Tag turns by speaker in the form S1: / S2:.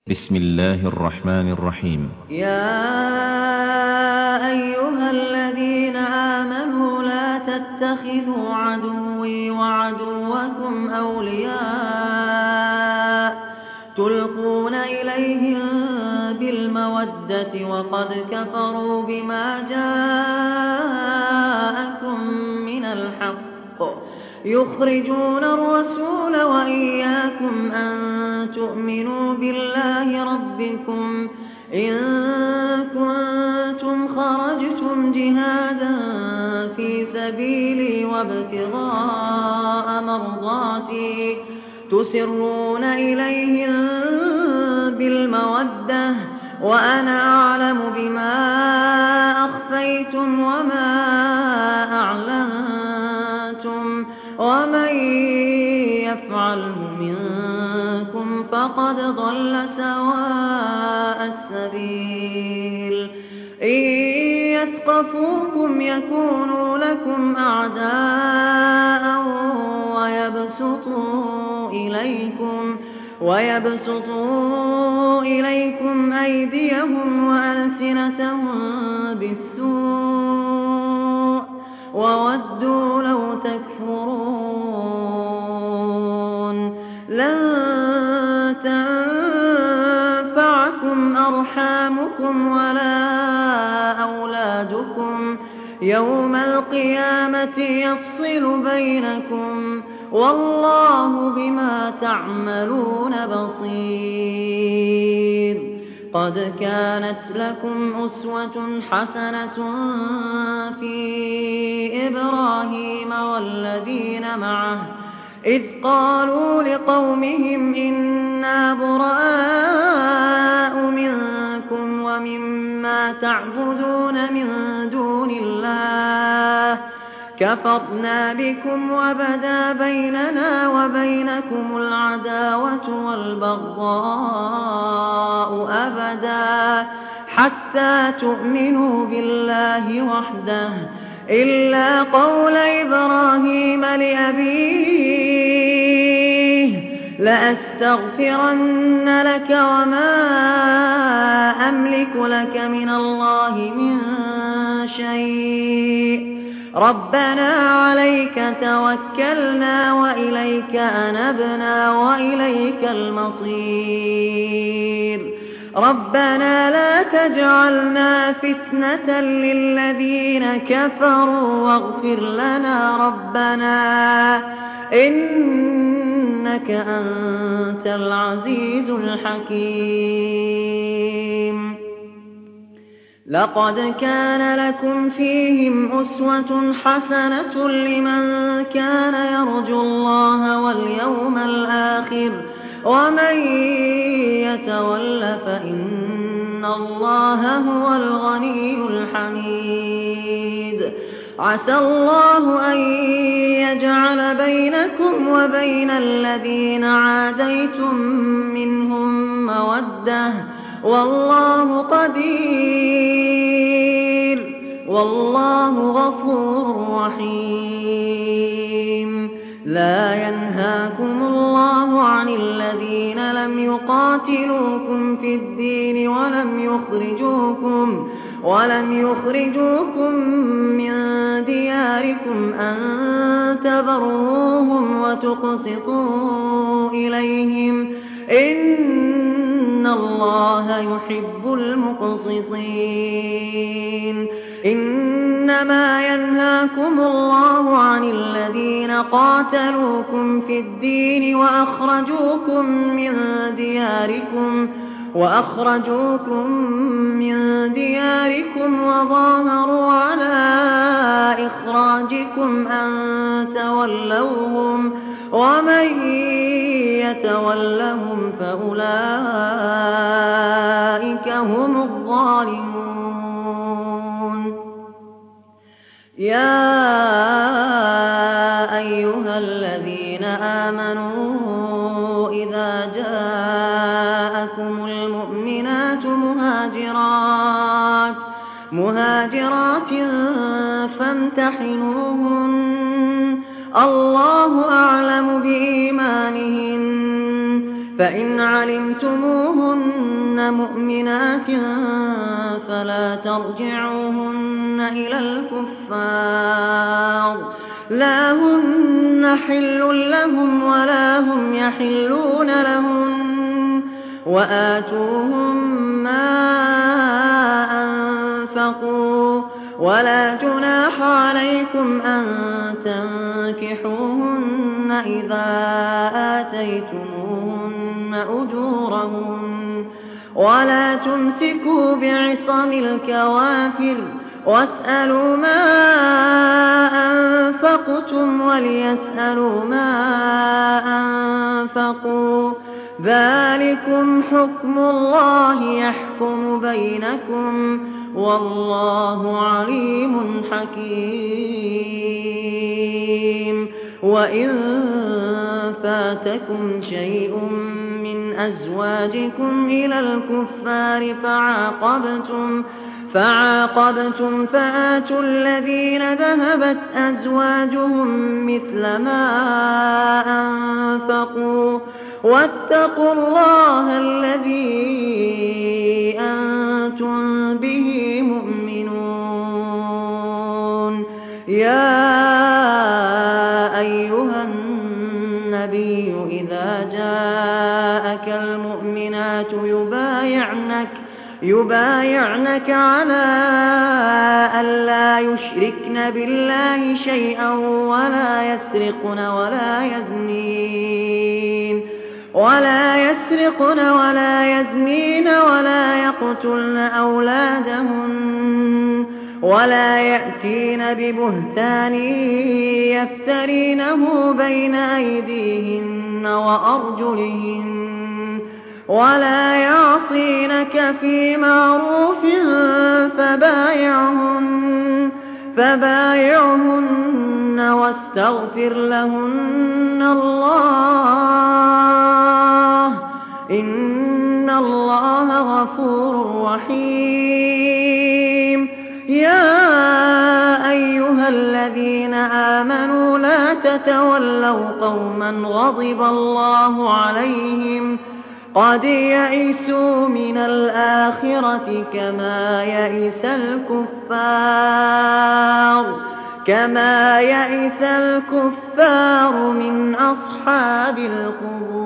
S1: بسم الله الرحمن الرحيم.
S2: يا أيها الذين آمنوا لا تتخذوا عدوي وعدوكم أولياء تلقون إليهم بالمودة وقد كفروا بما جاءكم من الحق يخرجون الرسول وإياكم أن تؤمنوا بالله ربكم إن كنتم خرجتم جهادا في سبيلي وابتغاء مرضاتي تسرون إليهم بالمودة وأنا أعلم بما أخفيتم وما أعلنتم ومن يفعله منكم فقد ضل سواء السبيل إن يثقفوكم يكونوا لكم أعداء ويبسطوا إليكم أيديهم وألسنتهم بالسوء وودوا لو تكفرون لن تنفعكم أرحامكم ولا أولادكم يوم القيامة يفصل بينكم والله بما تعملون بصير قد كانت لكم أسوة حسنة في إبراهيم والذين معه إذ قالوا لقومهم إنا براء منكم ومما تعبدون من دون الله كفرنا بكم وبدا بيننا وبينكم العداوة والبغضاء أبدا حتى تؤمنوا بالله وحده إلا قول إبراهيم لأبيه لأستغفرن لك وما أملك لك من الله من شيء ربنا عليك توكلنا وإليك أنبنا وإليك المصير ربنا لا تجعلنا فتنة للذين كفروا واغفر لنا ربنا إنك أنت العزيز الحكيم لقد كان لكم فيهم أسوة حسنة لمن كان يرجو الله واليوم الآخر ومن يتول فإن الله هو الغني الحميد عسى الله أن يجعل بينكم وبين الذين عاديتم منهم مودة والله قدير والله غفور رحيم لا ينهاكم الله عن الذين لم يقاتلوكم في الدين ولم يخرجوكم من دياركم أن تبروهم وتقسطوا إليهم إن الله يحب المقسطين إنما ينهاكم الله عن الذين قاتلوكم في الدين وأخرجوكم من دياركم وظاهروا على إخراجكم أن تولوهم ومن يتولهم فأولئك هم الظالمون يا أيها الذين آمنوا إذا جاءكم المؤمنات مهاجرات فامتحنوهن الله أعلم بإيمانهن فإن علمتموهن مؤمنات فلا ترجعوهن إلى الكفار لا هن حل لهم ولا هم يحلون لهن وآتوهم ما أنفقوا ولا جناح عليكم أن تنكحوهن إذا آتيتموهن أجورهن ولا تمسكوا بعصم الكوافر واسألوا ما أنفقتم وليسألوا ما أنفقوا ذلكم حكم الله يحكم بينكم والله عليم حكيم وإن فاتكم شيء من أزواجكم إلى الكفار فعاقبتم فآتوا الذين ذهبت أزواجهم مثل ما أنفقوا واتقوا الله الذي أنتم به مؤمنون يا أيها النبي إذا جاءك المؤمنات يبايعنك على ألا يشركن بالله شيئا ولا يسرقن ولا يزنين ولا يقتلن أولادهن ولا يأتين ببهتان يفترينه بين أيديهن وأرجلهن ولا يعصينك في معروف فبايعهن واستغفر لهن الله إن الله غفور رحيم يا أيها الذين آمنوا لا تتولوا قوما غضب الله عليهم قد يئسوا من الآخرة كما يئس الكفار من أصحاب القبور